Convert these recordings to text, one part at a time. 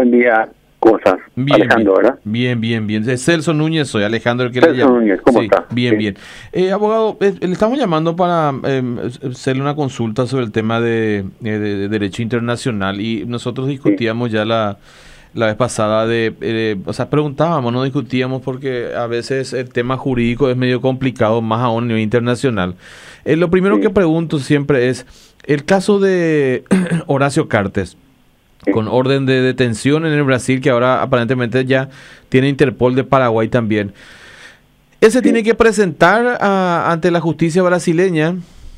Buen día, ¿cómo estás? Bien, Alejandro, bien, ¿verdad? Bien. Es Celso Núñez, soy Alejandro el que le Celso llama. Núñez, ¿cómo Sí, está? bien, Sí. bien. Abogado, le estamos llamando para hacerle una consulta sobre el tema de derecho internacional y nosotros Sí. discutíamos ya la vez pasada o sea, preguntábamos, no discutíamos porque a veces el tema jurídico es medio complicado, más aún a nivel internacional. Lo primero que Sí. pregunto siempre es, el caso de Horacio Cartes, Sí. con orden de detención en el Brasil, que ahora aparentemente ya tiene Interpol de Paraguay también. Él se tiene Sí. que presentar ante la justicia brasileña.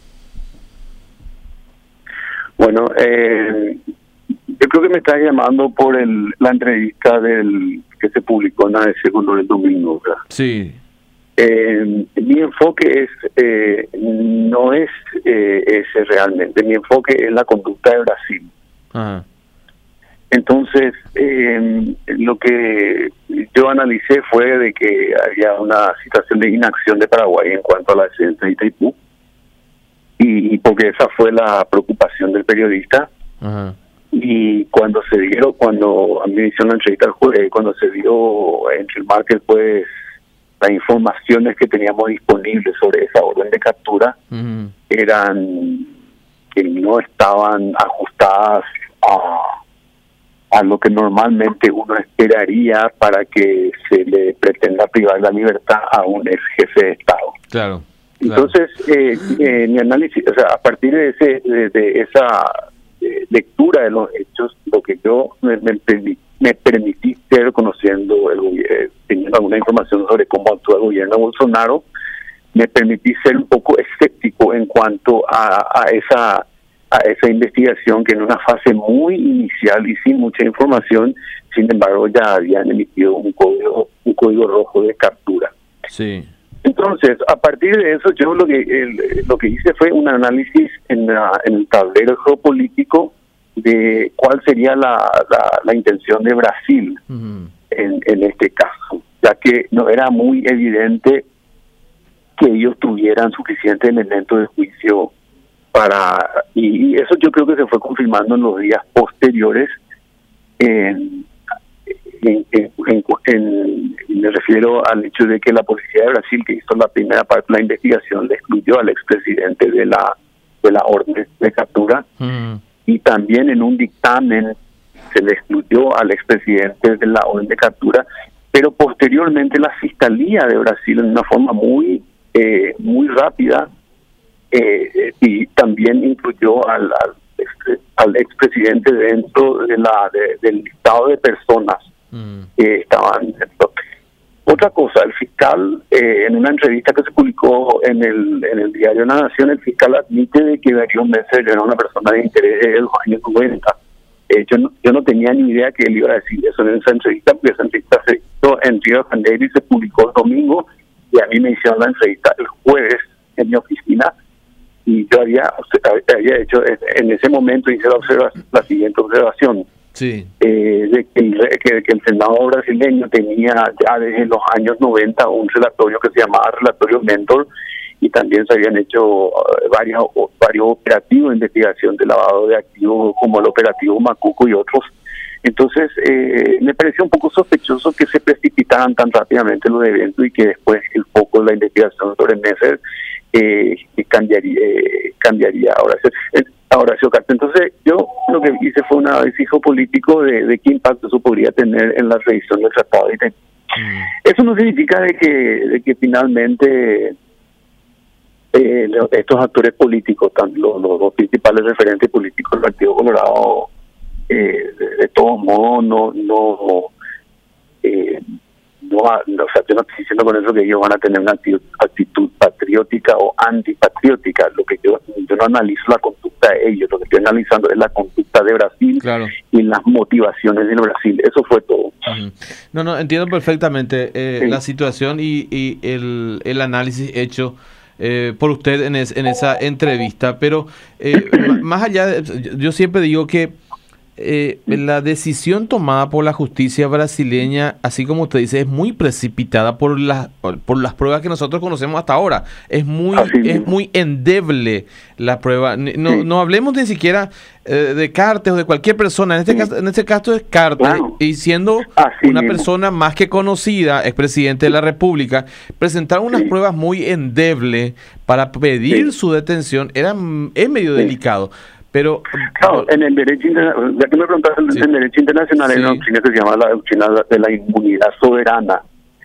Bueno, yo creo que me estás llamando por la entrevista que se publicó en ABC con el domingo, ¿verdad? Sí. Mi enfoque no es ese realmente. Mi enfoque es la conducta de Brasil. Ajá. Entonces, lo que yo analicé fue de que había una situación de inacción de Paraguay en cuanto a la defensa de Itaipú, y porque esa fue la preocupación del periodista. Ajá. Y cuando a mí me hicieron la entrevista al juez, cuando se dio entre el martes, pues las informaciones que teníamos disponibles sobre esa orden de captura eran que no estaban ajustadas a lo que normalmente uno esperaría para que se le pretenda privar la libertad a un ex jefe de Estado. Claro. Entonces, mi análisis, o sea, a partir de esa lectura de los hechos, lo que yo me permití ser conociendo, teniendo alguna información sobre cómo actúa el gobierno de Bolsonaro, me permití ser un poco escéptico en cuanto a esa investigación, que en una fase muy inicial y sin mucha información, sin embargo ya habían emitido un código rojo de captura. Sí. Entonces, a partir de eso, yo lo que hice fue un análisis en el tablero geopolítico de cuál sería la intención de Brasil en este caso, ya que no era muy evidente que ellos tuvieran suficiente elemento de juicio y eso yo creo que se fue confirmando en los días posteriores. Me refiero al hecho de que la policía de Brasil, que hizo la primera parte de la investigación, le excluyó al expresidente de la orden de captura, y también en un dictamen se le excluyó al expresidente de la orden de captura, pero posteriormente la Fiscalía de Brasil, en una forma muy rápida, y también incluyó al expresidente dentro del listado de personas que estaban dentro. Otra cosa, el fiscal, en una entrevista que se publicó en el diario La Nación, el fiscal admite de que Darío Messer era una persona de interés de los años 90. Yo no tenía ni idea que él iba a decir eso en esa entrevista, porque esa entrevista se hizo en Río de Janeiro y se publicó el domingo, y a mí me hicieron la entrevista el jueves en mi oficina, y yo había hecho, en ese momento hice la siguiente observación. Sí. De que el Senado brasileño tenía ya desde los años 90 un relatorio que se llamaba Relatorio Mentor, y también se habían hecho varios operativos de investigación de lavado de activos, como el operativo Macuco y otros. Entonces, me pareció un poco sospechoso que se precipitaran tan rápidamente los eventos y que después el foco de la investigación sobre Messer cambiaría a Horacio Cartes. Entonces, yo lo que hice fue un análisis geopolítico de qué impacto eso podría tener en la revisión del tratado de Itaipú. Eso no significa de que finalmente estos actores políticos, los dos principales referentes políticos del Partido Colorado, de todos modos o sea, yo no estoy diciendo con eso que ellos van a tener una actitud patriótica o antipatriótica. Lo que yo no analizo la conducta de ellos, lo que estoy analizando es la conducta de Brasil. Claro. Y las motivaciones de Brasil. Eso fue todo. No, entiendo perfectamente Sí. la situación y el análisis hecho por usted en esa entrevista, pero más allá yo siempre digo que la decisión tomada por la justicia brasileña, así como usted dice, es muy precipitada por las pruebas que nosotros conocemos hasta ahora. Es muy endeble la prueba. No hablemos ni siquiera de Cartes o de cualquier persona. En este caso es Cartes, y siendo una persona más que conocida, expresidente de la República, presentar unas pruebas muy endebles para pedir su detención es medio delicado. Pero claro, en el derecho internacional, ya que me preguntaste, en el derecho internacional hay una doctrina que se llama la doctrina de la inmunidad soberana.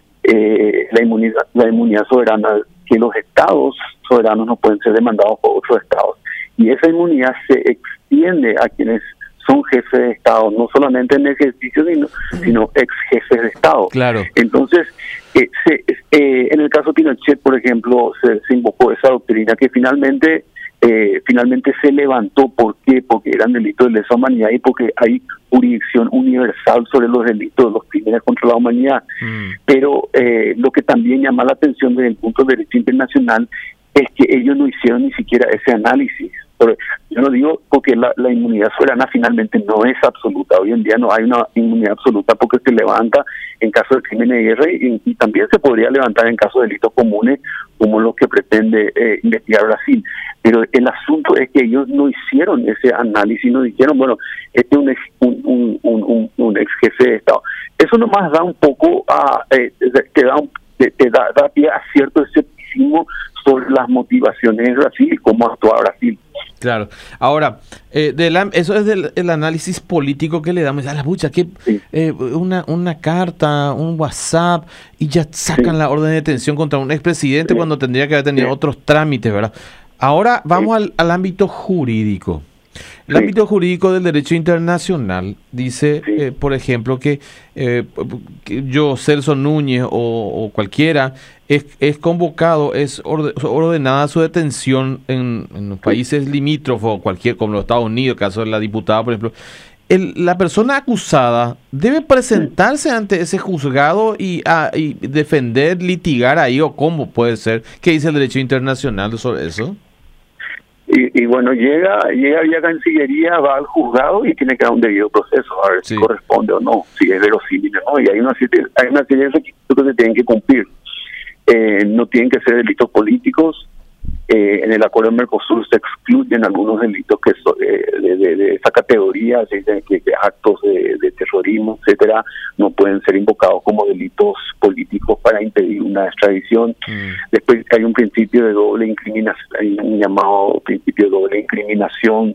La inmunidad soberana, que los estados soberanos no pueden ser demandados por otros estados. Y esa inmunidad se extiende a quienes son jefes de estado, no solamente en ejercicio, sino ex jefes de estado. Claro. Entonces, en el caso Pinochet, por ejemplo, se invocó esa doctrina que finalmente se levantó. ¿Por qué? Porque eran delitos de lesa humanidad y porque hay jurisdicción universal sobre los delitos, los crímenes contra la humanidad. Pero lo que también llama la atención desde el punto de derecho internacional es que ellos no hicieron ni siquiera ese análisis. Yo no digo porque la inmunidad soberana finalmente no es absoluta. Hoy en día no hay una inmunidad absoluta porque se levanta en caso de crímenes de guerra y también se podría levantar en caso de delitos comunes como los que pretende investigar Brasil. Pero el asunto es que ellos no hicieron ese análisis, no dijeron, bueno, este es un ex jefe de Estado. Eso nomás da un poco, te da pie a cierto escepticismo sobre las motivaciones de Brasil y cómo actúa Brasil. Claro. Ahora, eso es el análisis político que le damos a la bucha, que una carta, un WhatsApp, y ya sacan la orden de detención contra un expresidente cuando tendría que haber tenido otros trámites, ¿verdad? Ahora vamos al ámbito jurídico. El ámbito jurídico del derecho internacional dice, por ejemplo, que yo, Celso Núñez o cualquiera, es convocado, es ordenada su detención en los países limítrofes, como los Estados Unidos, el caso de la diputada, por ejemplo. La persona acusada debe presentarse ante ese juzgado y defender, litigar ahí, o cómo puede ser. ¿Qué dice el derecho internacional sobre eso? Y bueno, llega vía Cancillería, va al juzgado y tiene que dar un debido proceso, a ver si corresponde o no, si es verosímil o no, y hay una serie de requisitos que se tienen que cumplir. No tienen que ser delitos políticos. En el acuerdo de Mercosur se excluyen algunos delitos que de esa categoría, que actos de terrorismo, etcétera, no pueden ser invocados como delitos políticos para impedir una extradición. Después hay un principio de doble incriminación, hay un llamado principio de doble incriminación,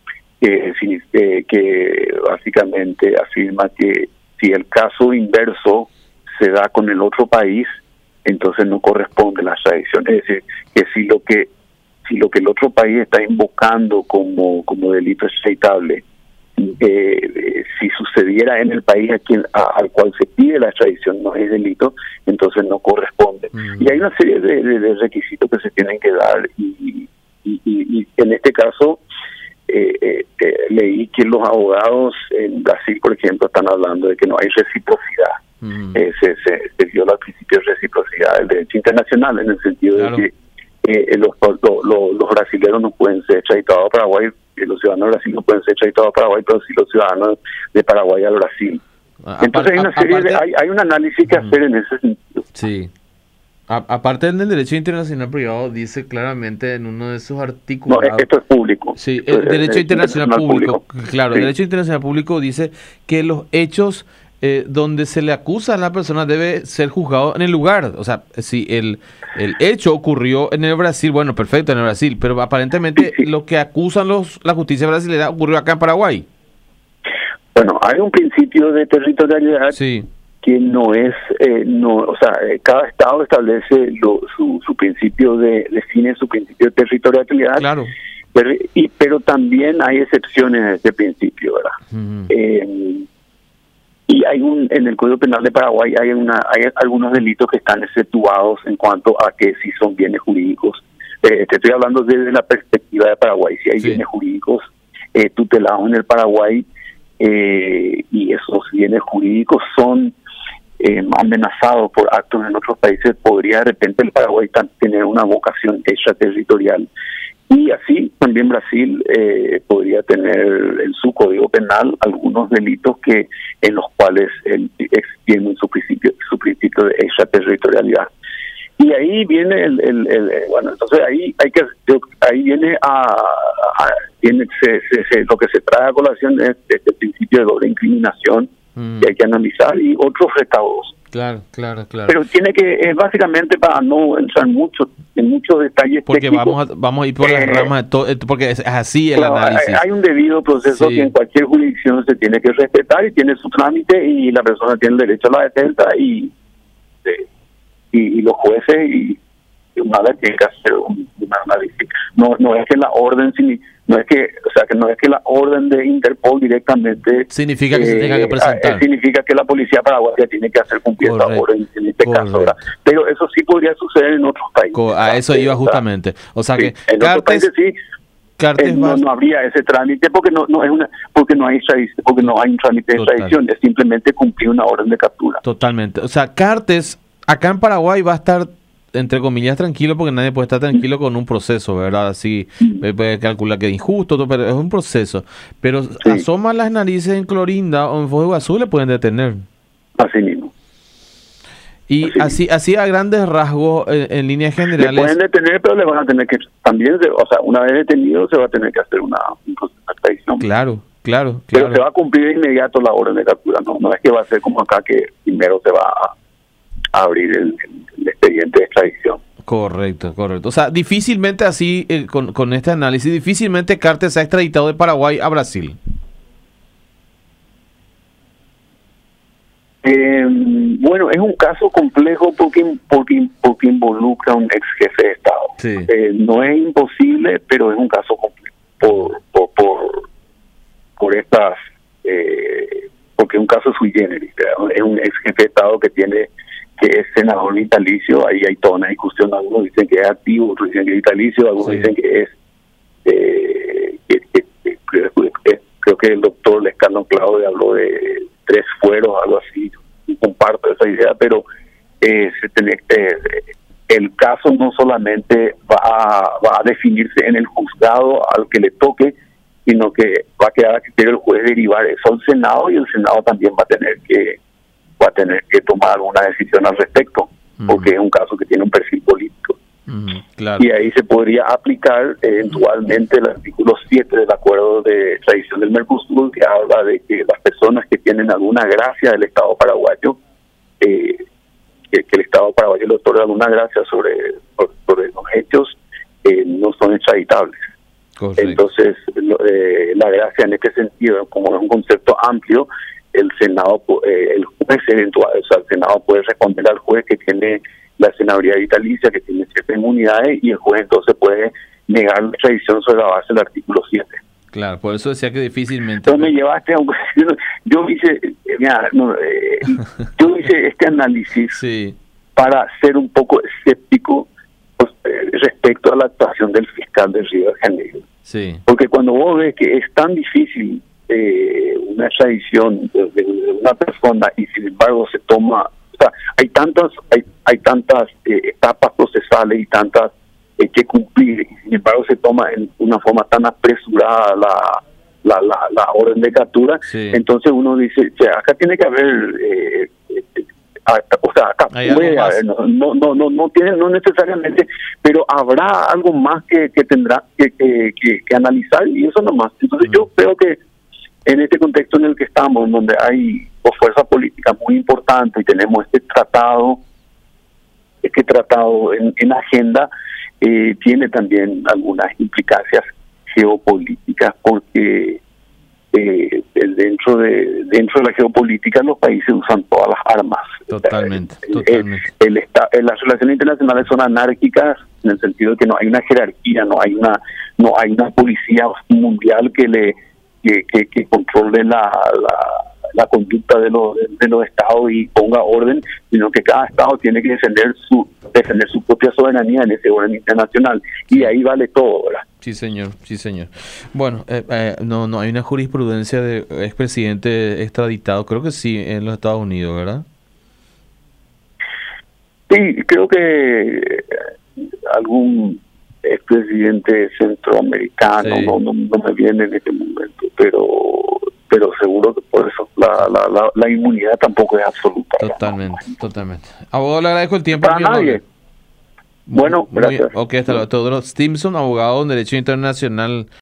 que básicamente afirma que si el caso inverso se da con el otro país, entonces no corresponde la extradición. Es decir, que si lo que el otro país está invocando como delito extraditable, si sucediera en el país al cual se pide la extradición no es delito, entonces no corresponde. Y hay una serie de requisitos que se tienen que dar y en este caso leí que los abogados en Brasil, por ejemplo, están hablando de que no hay reciprocidad. Se viola el principio de reciprocidad del derecho internacional, en el sentido de que los brasileños no pueden ser extraditados a Paraguay, los ciudadanos de Brasil no pueden ser extraditados a Paraguay, pero sí los ciudadanos de Paraguay al Brasil. Entonces hay una serie hay un análisis que hacer en ese sentido. Sí. Aparte del derecho internacional privado, dice claramente en uno de sus artículos. No, esto es público. Sí, el derecho internacional público. Claro, el derecho internacional público dice que los hechos donde se le acusa a la persona debe ser juzgado en el lugar. O sea, si el hecho ocurrió en el Brasil, bueno, perfecto, en el Brasil, pero aparentemente lo que acusan la justicia brasileña ocurrió acá en Paraguay. Bueno, hay un principio de territorialidad que no es, cada estado establece su principio define su principio de territorialidad. Claro. Pero también hay excepciones a este principio, ¿verdad? Y en el Código Penal de Paraguay hay algunos delitos que están exceptuados en cuanto a que si son bienes jurídicos. Te estoy hablando desde la perspectiva de Paraguay. Si hay bienes jurídicos tutelados en el Paraguay y esos bienes jurídicos son amenazados por actos en otros países, podría de repente el Paraguay tener una vocación extraterritorial. Y así también Brasil podría tener en su código penal algunos delitos en los cuales extienden su principio de extraterritorialidad. Y ahí viene bueno, entonces ahí viene lo que se trae a colación es este principio de doble incriminación que hay que analizar, y otros recaudos. Claro. Pero tiene que, básicamente, para no entrar en muchos detalles porque técnicos, vamos a ir por las ramas de todo, porque es así el análisis. Hay un debido proceso que en cualquier jurisdicción se tiene que respetar, y tiene su trámite, y la persona tiene el derecho a la defensa, y los jueces y una vez tienen que hacer un análisis. No es que la orden no es que la orden de Interpol directamente significa que se tenga que presentar, significa que la policía paraguaya tiene que hacer cumplir esa orden en este caso, ¿verdad? Pero eso sí podría suceder en otros países. A eso iba justamente, o sea, que en otros países sí. No habría ese trámite porque no hay un trámite de extradición, es simplemente cumplir una orden de captura. Totalmente. O sea, Cartes acá en Paraguay va a estar, entre comillas, tranquilo, porque nadie puede estar tranquilo con un proceso, ¿verdad? Así puede calcular que es injusto, pero es un proceso. Pero asoman las narices en Clorinda o en Foz de Iguazú, le pueden detener. Así mismo. Y así a grandes rasgos, en líneas generales. Le pueden detener, pero le van a tener que también, una vez detenido, se va a tener que hacer un proceso de extradición. Claro. Pero se va a cumplir de inmediato la orden de captura, no es que va a ser como acá, que primero se va a abrir el expediente de extradición. Correcto. O sea, difícilmente así, con este análisis, difícilmente Cartes se ha extraditado de Paraguay a Brasil. Bueno, es un caso complejo porque involucra a un ex jefe de Estado. Sí. No es imposible, pero es un caso complejo por estas, porque es un caso sui generis, ¿verdad? Es un ex jefe de Estado que es senador vitalicio. Ahí hay toda una discusión. Algunos dicen que es activo, otros dicen que es vitalicio, algunos dicen que es creo que el doctor Lescano Claudio habló de 3 fueros, algo así. Y comparto esa idea, pero el caso no solamente va a definirse en el juzgado al que le toque, sino que va a quedar a criterio del juez derivar eso al Senado, y el Senado también va a tener que tomar alguna decisión al respecto, porque es un caso que tiene un perfil político. Claro. Y ahí se podría aplicar eventualmente el artículo 7 del acuerdo de extradición del Mercosur, que habla de que las personas que tienen alguna gracia del Estado paraguayo, que el Estado paraguayo le otorga alguna gracia sobre los hechos, no son extraditables. Correcto. Entonces, la gracia en este sentido, como es un concepto amplio, el Senado, el juez eventual, o sea, el Senado puede responder al juez que tiene la senaduría vitalicia, que tiene ciertas inmunidades, y el juez entonces puede negar la extradición sobre la base del artículo 7. Claro, por eso decía que difícilmente. Entonces me llevaste a yo hice este análisis para ser un poco escéptico respecto a la actuación del fiscal de Río de Janeiro. Sí. Porque cuando vos ves que es tan difícil una extradición de una persona, y sin embargo se toma, o sea, hay tantas etapas procesales y tantas que cumplir, y sin embargo se toma en una forma tan apresurada la orden de captura, entonces uno dice, acá tiene que haber acá puede haber, no necesariamente, pero habrá algo más que tendrá que analizar, y eso nomás. Entonces yo creo que en este contexto en el que estamos, donde hay fuerza política muy importante y tenemos este tratado en agenda, tiene también algunas implicancias geopolíticas, porque dentro de la geopolítica los países usan todas las armas. Totalmente. Las relaciones internacionales son anárquicas, en el sentido de que no hay una jerarquía, no hay una policía mundial que controle la conducta de los estados y ponga orden, sino que cada estado tiene que defender su propia soberanía en ese orden internacional, y ahí vale todo, ¿verdad? Sí, señor. Bueno, no hay una jurisprudencia de expresidente extraditado, creo que sí, en los Estados Unidos, ¿verdad? Sí, creo que algún expresidente centroamericano, Sí. no me viene en este momento, pero seguro que por eso la inmunidad tampoco es absoluta. Totalmente, totalmente. Abogado, le agradezco el tiempo. Para muy nadie. amable. Bueno, gracias. Ok, hasta luego. Teodoro Stimson, abogado en Derecho Internacional.